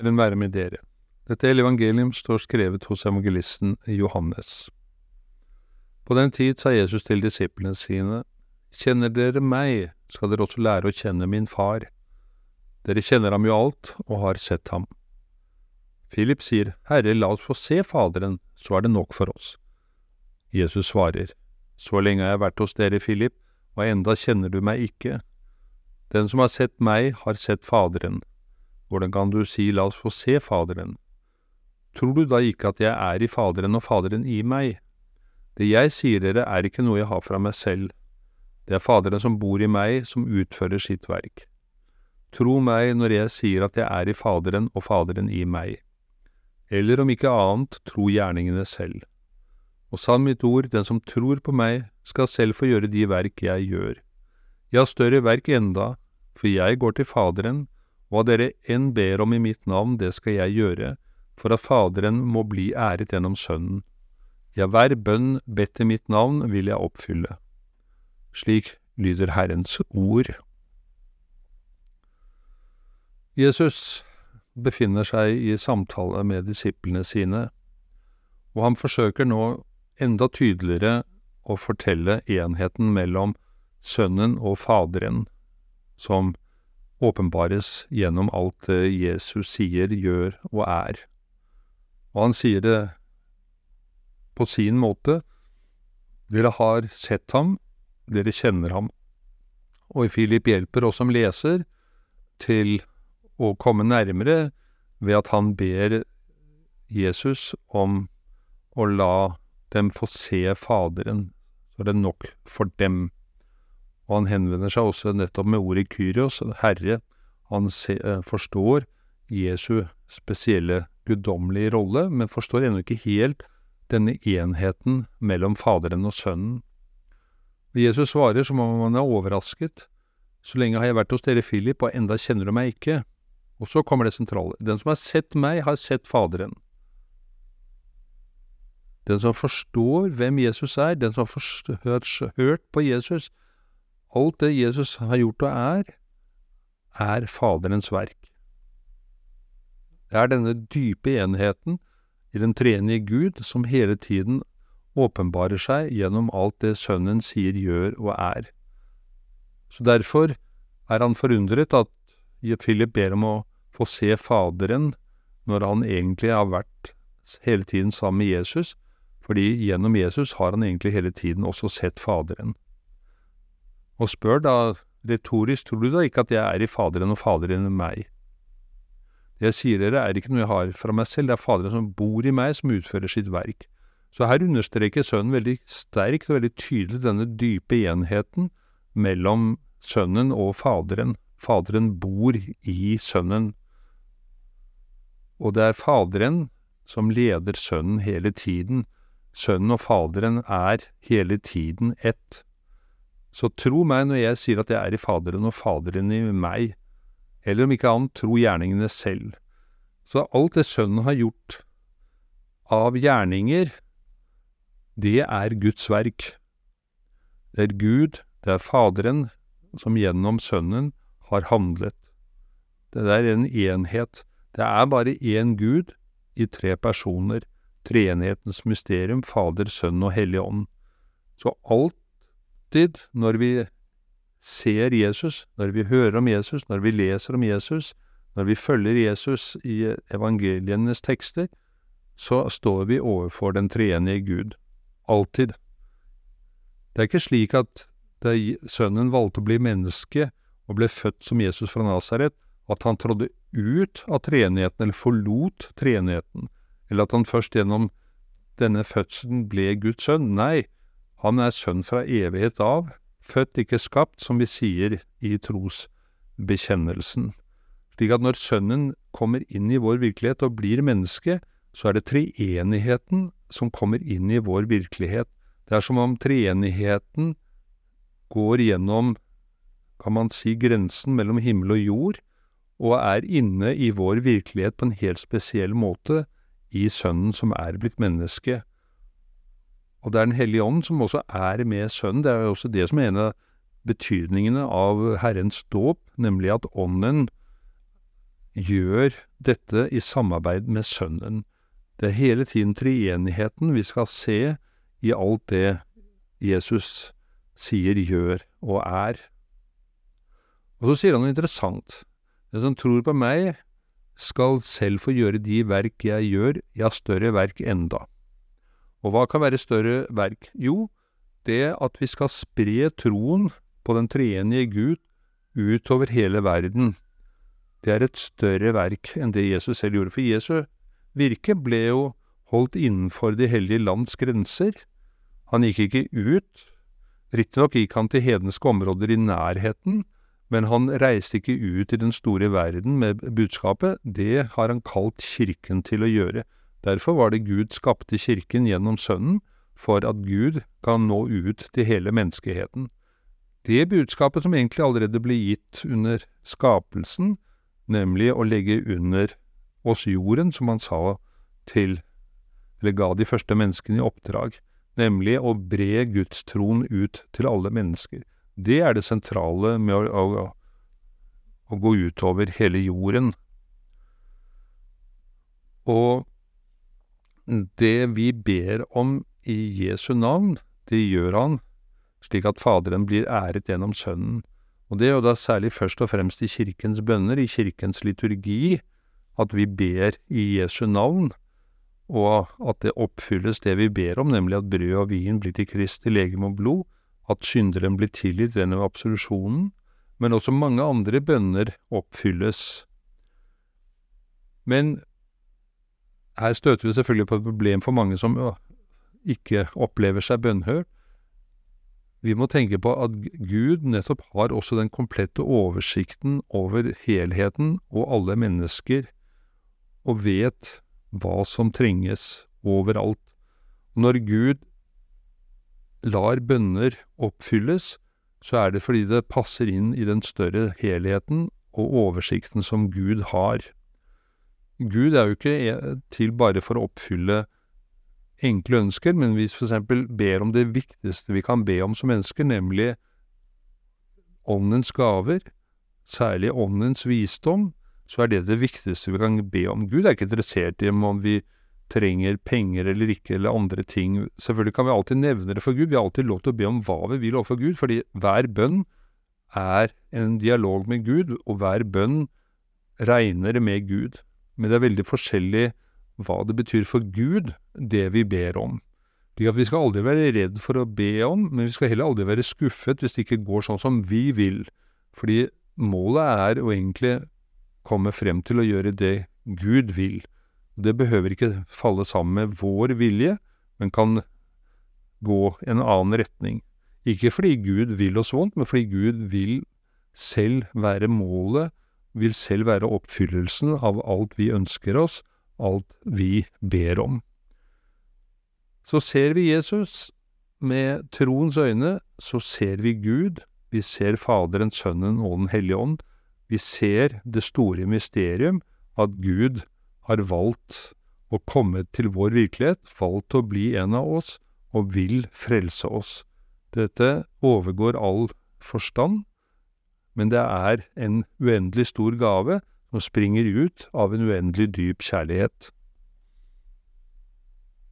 Herren være med dere. Dette evangelium står skrevet hos evangelisten Johannes. På den tid sa Jesus til disiplene sine, «Kjenner dere meg, skal dere også lære å kjenne min far. Dere kjenner ham jo alt, og har sett ham.» Philip sier, «Herre, la oss få se Faderen, så er det nok for oss.» Jesus svarer, «Så lenge har jeg vært hos dere, Philip, og enda kjenner du meg ikke. Den som har sett meg, har sett Faderen. Hvordan kan du si, la oss få se Faderen? Tror du da ikke at jeg er i Faderen og Faderen i meg? Det jeg sier dere er ikke noe jeg har fra meg selv. Det er Faderen som bor i meg, som utfører sitt verk. Tro meg når jeg sier at jeg er i Faderen og Faderen i meg. Eller om ikke annet, tro gjerningene selv. Og sann mitt ord, den som tror på meg, skal selv få gjøre de verk jeg gjør. Jeg har større verk enda, for jeg går til Faderen, og hva dere enn ber om i mitt navn, det skal jeg gjøre, for at Faderen må bli æret gjennom Sønnen. Ja, hver bønn bedt i mitt navn vil jeg oppfylle. Slik lyder Herrens ord. Jesus befinner seg i samtale med disiplene sine, og han forsøker nå enda tydeligere å fortelle enheten mellom Sønnen og Faderen, som åpenbares gjennom alt det Jesus sier, gjør og er. Og han sier det på sin måte, dere har sett ham, dere kjenner ham. Og Philip hjelper oss som leser til å komme nærmere ved at han ber Jesus om å la dem få se Faderen, så er det nok for dem. Og han henvender seg også nettopp med ordet Kyrios, Herre. Han forstår Jesu spesielle guddommelige rolle, men forstår ennå ikke helt denne enheten mellom Faderen og Sønnen. Og Jesus svarer som om han er overrasket. Så lenge har jeg vært hos dere, Philip, og enda kjenner du meg ikke. Og så kommer det sentrale. Den som har sett meg, har sett Faderen. Den som forstår hvem Jesus er, den som har hørt på Jesus, alt det Jesus har gjort og er Faderens verk. Det er denne dype enheten i den treenige Gud som hele tiden åpenbarer seg gjennom alt det Sønnen sier, gjør og er. Så derfor er han forundret at Philip ber om å få se Faderen når han egentlig har vært hele tiden sammen med Jesus, fordi gjennom Jesus har han egentlig hele tiden også sett Faderen. Og spør da retorisk, tror du da ikke at jeg er i Faderen og Faderen i meg? Det jeg sier dere er ikke noe jeg har fra meg selv, det er Faderen som bor i meg, som utfører sitt verk. Så her understreker Sønnen veldig sterkt og veldig tydelig denne dype enheten mellom Sønnen og Faderen. Faderen bor i Sønnen. Og det er Faderen som leder Sønnen hele tiden. Sønnen og Faderen er hele tiden ett. Så tro meg når jeg sier at jeg er i Faderen og Faderen i meg, eller om ikke annet, tro gjerningene selv. Så alt det Sønnen har gjort av gjerninger, det er Guds verk. Det er Gud, det er Faderen, som gjennom Sønnen har handlet. Det er en enhet. Det er bare én Gud i tre personer, treenhetens mysterium, Fader, Sønn og Hellig Ånd. Så alltid når vi ser Jesus, når vi hører om Jesus, når vi leser om Jesus, når vi følger Jesus i evangelienes tekster, så står vi overfor den treenige Gud. Alltid. Det er ikke slik at da Sønnen valgte å bli menneske og ble født som Jesus fra Nazaret, at han trådde ut av treenigheten, eller forlot treenigheten, eller at han først gjennom denne fødselen ble Guds sønn. Nei, han er sønn fra evighet av, født ikke skapt, som vi sier i trosbekjennelsen. Slik at når Sønnen kommer inn i vår virkelighet og blir menneske, så er det treenigheten som kommer inn i vår virkelighet. Det er som om treenigheten går gjennom, kan man si, grensen mellom himmel og jord, og er inne i vår virkelighet på en helt spesiell måte i Sønnen som er blitt menneske. Og det er Den hellige ånd som også er med Sønnen. Det er jo også det som er en av betydningene av Herrens dåp, nemlig at Ånden gjør dette i samarbeid med Sønnen. Det er hele tiden treenigheten vi skal se i alt det Jesus sier, gjør og er. Og så sier han noe interessant. Den som tror på meg, skal selv få gjøre de verk jeg gjør, ja, større verk enda. Og hva kan være større verk? Jo, det at vi skal spre troen på den treenige Gud utover hele verden. Det er et større verk enn det Jesus selv gjorde. For Jesu virke ble jo holdt innenfor de hellige lands grenser. Han gikk ikke ut. Riktignok gikk han til hedenske områder i nærheten, men han reiste ikke ut i den store verden med budskapet. Det har han kalt kirken til å gjøre. Derfor var det Gud skapte kirken gjennom Sønnen, for at Gud kan nå ut til hele menneskeheten. Det budskapet som egentlig allerede ble gitt under skapelsen, nemlig å legge under oss jorden, som han sa til, eller ga de første menneskene i oppdrag, nemlig å bre Guds tron ut til alle mennesker. Det er det sentrale med å gå utover hele jorden. Og det vi ber om i Jesu navn, det gjør han, slik at Faderen blir æret gjennom Sønnen. Og det er jo da særlig først og fremst i kirkens bønner, i kirkens liturgi, at vi ber i Jesu navn, og at det oppfylles det vi ber om, nemlig at brød og vin blir til Kristi legeme og blod, at synderen blir tilgitt gjennom absolusjonen, men også mange andre bønner oppfylles. Men her støter vi selvfølgelig på et problem for mange som ikke opplever seg bønnhørt. Vi må tenke på at Gud nettopp har også den komplette oversikten over helheten og alle mennesker, og vet hva som trenges overalt. Når Gud lar bønner oppfylles, så er det fordi det passer inn i den større helheten og oversikten som Gud har. Gud er jo ikke til bare for å oppfylle enkle ønsker, men hvis for eksempel ber om det viktigste vi kan be om som mennesker, nemlig åndens gaver, særlig åndens visdom, så er det det viktigste vi kan be om. Gud er ikke interessert i om vi trenger penger eller ikke, eller andre ting. Selvfølgelig kan vi alltid nevne det for Gud. Vi har alltid lov til å be om hva vi vil overfor Gud, fordi hver bønn er en dialog med Gud, og hver bønn regner med Gud. Men det er veldig forskjellig hva det betyr for Gud, det vi ber om. Vi skal aldri være redd for å be om, men vi skal heller aldri være skuffet hvis det ikke går sånn som vi vil. Fordi målet er å egentlig komme frem til å gjøre det Gud vil. Det behøver ikke falle sammen med vår vilje, men kan gå en annen retning. Ikke fordi Gud vil oss vondt, men fordi Gud vil selv være målet, vil selv være oppfyllelsen av alt vi ønsker oss, alt vi ber om. Så ser vi Jesus med troens øyne, så ser vi Gud, vi ser Faderen, Sønnen og Den hellige ånd. Vi ser det store mysterium at Gud har valgt å komme til vår virkelighet, valgt å bli en av oss, og vil frelse oss. Dette overgår all forstand, men det er en uendelig stor gave som springer ut av en uendelig dyp kjærlighet.